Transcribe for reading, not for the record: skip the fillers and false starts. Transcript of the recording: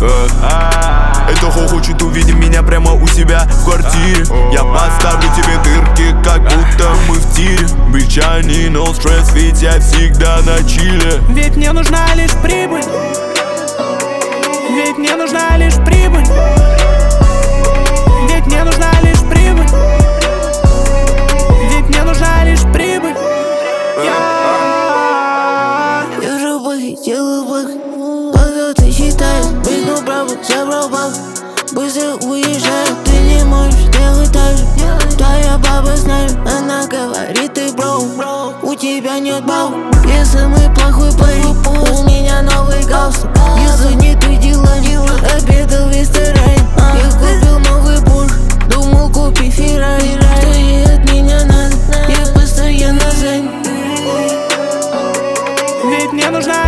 Это хочет увидеть меня прямо у себя в квартире. Я поставлю тебе дырки, как будто мы в тире. Бичани, no stress, ведь я всегда на чиле. Ведь мне нужна лишь прибыль. Ведь мне нужна лишь прибыль. Ведь мне нужна лишь прибыль. Ведь мне нужна лишь прибыль. Вижу быки, делаю бык. Когда ты считаешь, быть, но правда, забрал баб. Быстро уезжаю, ты не можешь делать так же. Твоя баба знает, она говорит, ты бро. У тебя нет баллов, если мы плохой плей. У меня новый галстук, если не ты делами. Обедал в ресторане, я купил новый Порш. Думал купи Феррари, что ей от меня надо, я постоянно занят. Ведь мне нужна